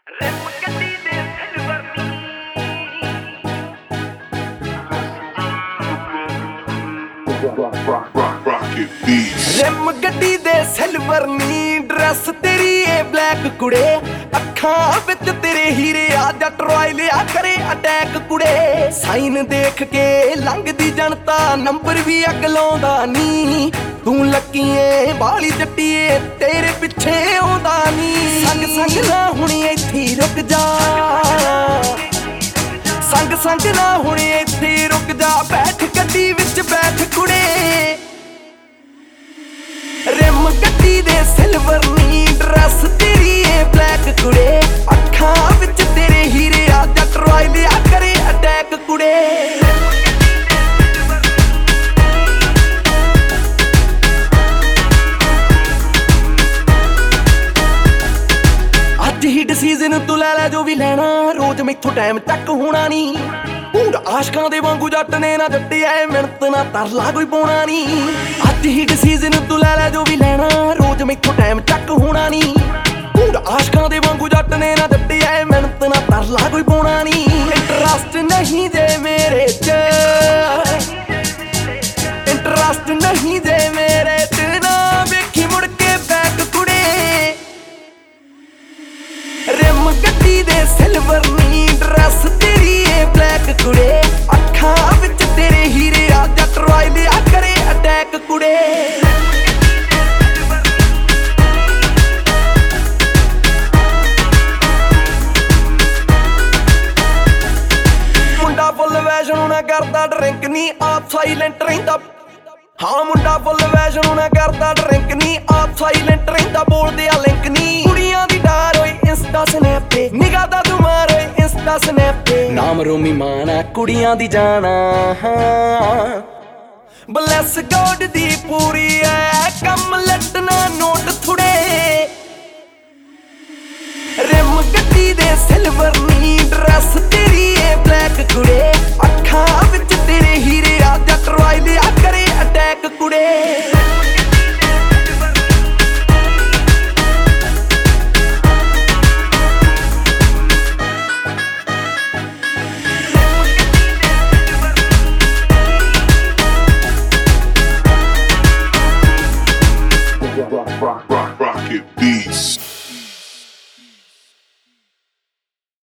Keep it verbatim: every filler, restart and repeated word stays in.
Rim ਗੱਡੀ ਦੇ silver ਨੀ ਡਰੈਸ ਤੇਰੀ ਏ ਬਲੈਕ ਕੁੜੇ ਅੱਖਾਂ ਵਿੱਚ ਤੇਰੇ ਹੀਰੇ ਆ ਜੱਟ ਰੋਇ ਲਿਆ ਕਰੇ ਅਟੈਕ ਕੁੜੇ ਸਾਈਨ ਦੇਖ ਕੇ ਲੰਘਦੀ ਜਨਤਾ ਨੰਬਰ ਵੀ ਅੱਗ ਲਾਉਂਦਾ ਨੀ ਤੂੰ ਲੱਕੀਏ ਬਾਲੀ ਜੱਟੀਏ ਤੇਰੇ ਪਿੱਛੇ ਆਉਂਦਾ ਨੀ ਸੰਗ ਸੰਗ ਨਾ ਹੁਣੀ ਇੱਥੇ ਰੁਕ ਜਾ ਸੰਗ ਸੰਗ ਨਾ ਹੁਣੀ ਇੱਥੇ ਰੁਕ ਜਾ ਬੈਠ ਗੱਡੀ ਵਿੱਚ ਬੈਠ ਕੁੜੇ ਰਿਮ ਗੱਡੀ ਦੇ ਸਿਲਵਰ ਨੀ ਡਰੈਸ ਤੇਰੀ ਏ ਬਲੈਕ ਕੁੜੇ ਅੱਖਾਂ ਵਿੱਚ ਤੇਰੇ ਹੀਰੇ ਆ ਜੱਟ ਰੋਇ ਲਿਆ ਕਰੇ ਅਟੈਕ ਕੁੜੇ ਅੱਜ ਹੀ ਡਿਸੀਜ਼ਨ ਤੂੰ ਲੈ ਲੈ ਜੋ ਵੀ ਲੈਣਾ ਰੋਜ਼ ਮੈਥੋਂ ਟਾਈਮ ਤੱਕ ਹੋਣਾ ਨੀ ਪੂਰਾ ਆਸ਼ਕਾਂ ਦੇ ਵਾਂਗੂ ਜੱਟ ਨੇ ਨਾ ਜੱਟਿਆ ਏ ਮਿਹਨਤ ਨਾ ਤਰਲਾ ਕੋਈ ਪਾਉਣਾ ਨੀ ਅੱਜ ਹੀ ਡਿਸੀਜ਼ਨ ਤੂੰ ਲੈ ਲੈ ਜੋ ਵੀ ਲੈਣਾ ਰੋਜ਼ ਮੈਥੋਂ ਟਾਈਮ ਤੱਕ ਹੋਣਾ ਨੀ ਪੂਰਾ ਆਸ਼ਕਾਂ ਦੇ ਵਾਂਗੂ ਜੱਟ ਨੇ ਨਾ ਜੱਟਿਆ ਏ ਮਿਹਨਤ ਨਾ ਤਰਲਾ ਕੋਈ ਪਾਉਣਾ ਨੀ ਇੰਟਰਸਟ ਨਹੀਂ ਜੇ ਮੇਰੇ ਚ ਇੰਟਰਸਟ ਨਹੀਂ ਜੇ ਮੇਰੇ ਚ ਨਾ ਵੇਖੀ ਮੁੜ ਕੇ ਬੈਕ ਕੁੜੇ ਰਿਮ ਗੱਡੀ ਦੇ ਸਿਲਵਰ ਨੀ ਡਰੈਸ ਤੇਰੀ ਏ ਬਲੈਕ ਕੁੜੇ ਅੱਖਾਂ ਵਿੱਚ ਤੇਰੇ ਹੀਰੇ ਆ ਜੱਟ ਰੋਇ ਲਿਆ ਕਰੇ ਅਟੈਕ ਕੁੜੇ ਮੁੰਡਾ ਫੁੱਲ ਵੈਸ਼ਨ ਨਾ ਕਰਦਾ ਡਰਿੰਕ ਨੀ ਆਪ ਸਾਇਲੈਂਟ ਰਹਿੰਦਾ ਹਾਂ ਮੁੰਡਾ ਫੁੱਲ ਵੈਸ਼ਨ ਨਾ ਕਰਦਾ ਡਰਿੰਕ ਨੀ ਆਪ ਸਾਇਲੈਂਟ ਰਹਿੰਦਾ ਬੋਲਦੇ ਆ ਲਿੰਕ ਨੀ ਕੁੜੀਆਂ ਦੀ ਡਾਰ ਹੋਈ ਇੰਸਟਾ ਸਨੈਪ ਤੇ ਨਿਗਾਹ ਦਾ ਤੁਮਾਰ ਹੋਈ ਇੰਸਟਾ ਸਨੈਪ ਤੇ ਨਾਮ ਰੋਮੀ ਮਾਨਾ ਕੁੜੀਆਂ ਦੀ ਜਾਣਾ ਹਾਂ ਬਲੈਸ ਗੋਡ ਦੀ ਪੂਰੀ ਐ ਕੰਮ ਲੱਟਣਾ ਨੋਟ ਥੁੜੇ ਰਿਮ ਗੱਡੀ ਦੇ ਸਿਲਵਰ ਨੀ ਡਰੈਸ ਤੇਰੀ ਏ ਬਲੈਕ ਕੁੜੇ ਅੱਖਾਂ ਵਿੱਚ ਤੇਰੇ ਹੀਰੇ ਆ ਜੱਟ ਰੋਇ ਲਿਆ ਕਰੇ ਅਟੈਕ ਕੁੜੇ Rock, rock.